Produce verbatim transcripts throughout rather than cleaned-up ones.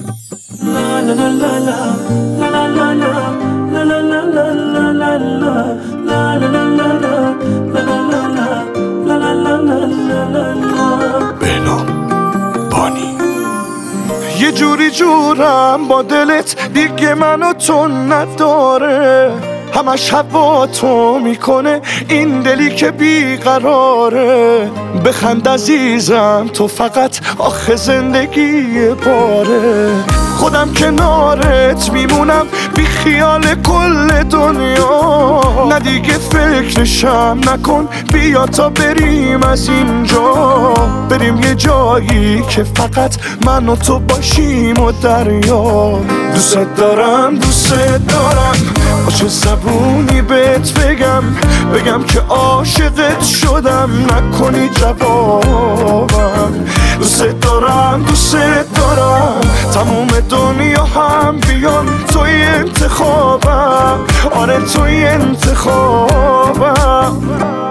بهنام بانی. یه جوری جورم با دلت دیگه منو تو نداره، همش هوا تو میکنه این دلی که بیقراره. بخند عزیزم تو فقط آخه زندگی باره، خودم کنارت میمونم بی خیال کل دنیا. نه دیگه فکرشم نکن، بیا تا بریم از اینجا، بریم یه جایی که فقط من و تو باشیم و دریا. دوست دارم دوست دارم، با چه زبونی بهت بگم، بگم که عاشقت شدم نکنی جوابم. دوست دارم دوست دارم، تموم دنیا هم بیان توی انتخابم، آره توی انتخابم.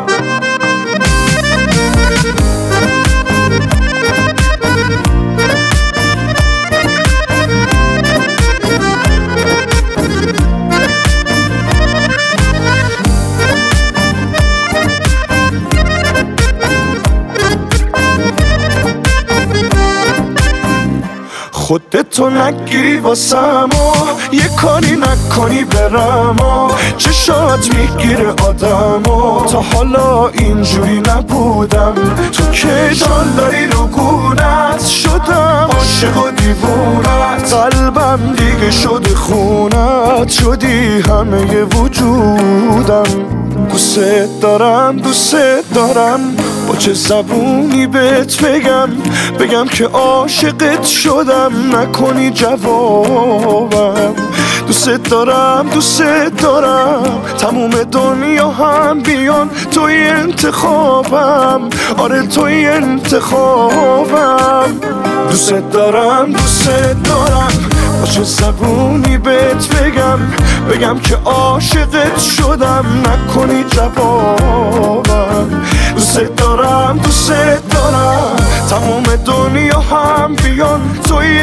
خودتو نگیری واسم و یه کاری نکنی برم و چشات میگیره آدم و تا حالا اینجوری نبودم. تو که جان داری رو گونت شدم، عاشق و دیوونت، قلبم دیگه شده خونت، شدی همه وجودم. دوست دارم دوست دارم، با چه زبونی بهت بگم، بگم که عاشقت شدم نکنی جوابم. دوست دارم دوست دارم، تموم دنیا هم بیان توی انتخابم، آره توی انتخابم. دوست دارم دوست دارم، با چه زبونی بهت بگم، بگم که عاشقت شدم نکنی جوابم. دوست دارم دوست دارم، تموم دنیا هم بیان توی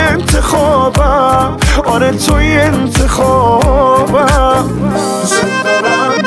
انتخابم، آره توی انتخابم. دوست دارم